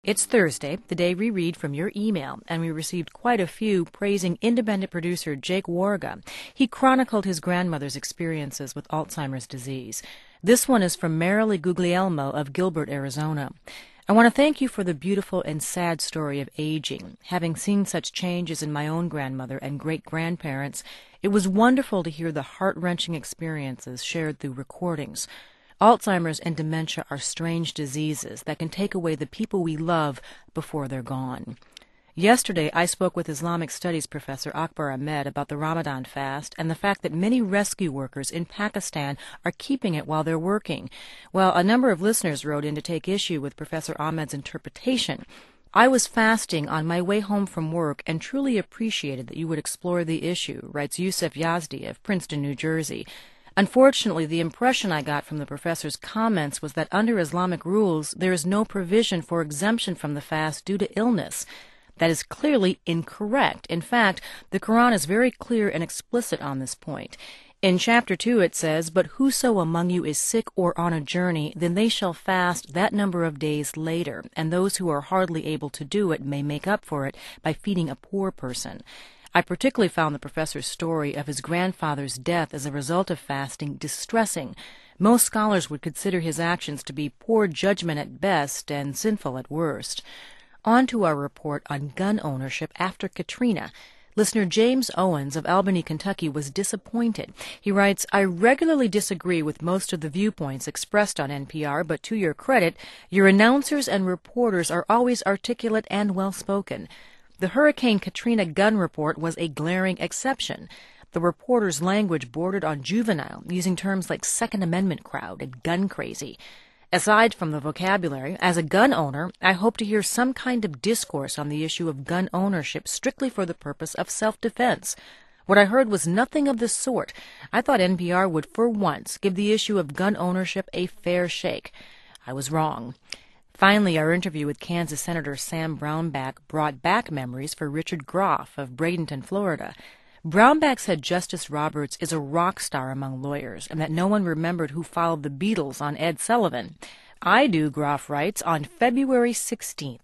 It's Thursday, the day we read from your email, and we received quite a few praising independent producer Jake Warga. He chronicled his grandmother's experiences with Alzheimer's disease. This one is from Marilee Guglielmo of Gilbert, Arizona. I want to thank you for the beautiful and sad story of aging. Having seen such changes in my own grandmother and great-grandparents, it was wonderful to hear the heart-wrenching experiences shared through recordings. Alzheimer's and dementia are strange diseases that can take away the people we love before they're gone. Yesterday, I spoke with Islamic Studies professor Akbar Ahmed about the Ramadan fast and the fact that many rescue workers in Pakistan are keeping it while they're working. Well, a number of listeners wrote in to take issue with Professor Ahmed's interpretation. I was fasting on my way home from work and truly appreciated that you would explore the issue, writes Yusuf Yazdi of Princeton, New Jersey. Unfortunately, the impression I got from the professor's comments was that under Islamic rules, there is no provision for exemption from the fast due to illness. That is clearly incorrect. In fact, the Quran is very clear and explicit on this point. In chapter 2 it says, "But whoso among you is sick or on a journey, then they shall fast that number of days later, and those who are hardly able to do it may make up for it by feeding a poor person." I particularly found the professor's story of his grandfather's death as a result of fasting distressing. Most scholars would consider his actions to be poor judgment at best and sinful at worst. On to our report on gun ownership after Katrina. Listener James Owens of Albany, Kentucky was disappointed. He writes, "I regularly disagree with most of the viewpoints expressed on NPR, but to your credit, your announcers and reporters are always articulate and well-spoken. The Hurricane Katrina gun report was a glaring exception. The reporter's language bordered on juvenile, using terms like Second Amendment crowd and gun crazy. Aside from the vocabulary, as a gun owner, I hope to hear some kind of discourse on the issue of gun ownership strictly for the purpose of self-defense. What I heard was nothing of the sort. I thought NPR would, for once, give the issue of gun ownership a fair shake. I was wrong." Finally, our interview with Kansas Senator Sam Brownback brought back memories for Richard Groff of Bradenton, Florida. Brownback said Justice Roberts is a rock star among lawyers and that no one remembered who followed the Beatles on Ed Sullivan. "I do," Groff writes. "On February 16th,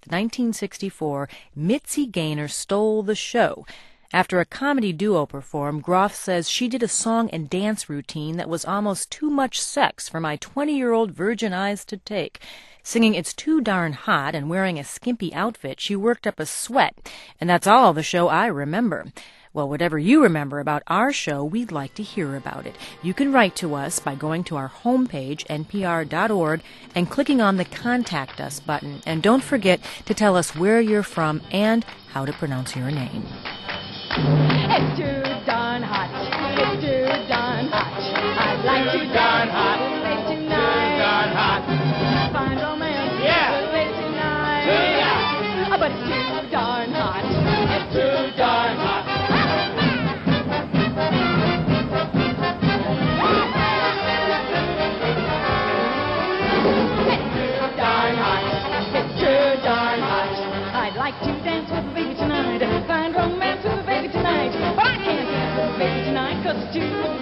1964, Mitzi Gaynor stole the show." After a comedy duo performed, Groff says she did a song and dance routine that was almost too much sex for my 20-year-old virgin eyes to take. Singing "It's Too Darn Hot" and wearing a skimpy outfit, she worked up a sweat, and that's all the show I remember. Well, whatever you remember about our show, we'd like to hear about it. You can write to us by going to our homepage, npr.org, and clicking on the Contact Us button. And don't forget to tell us where you're from and how to pronounce your name. It's too darn hot. It's too darn hot. I'd like to darn hot. Late tonight. Too darn hot. Find romance. Yeah. Late tonight. Yeah. But it's too darn hot. It's too darn hot. It's too darn hot. It's too darn hot. I'd like to dance with a baby tonight. Find romance with a baby tonight. But I can't dance with a baby tonight 'cause it's too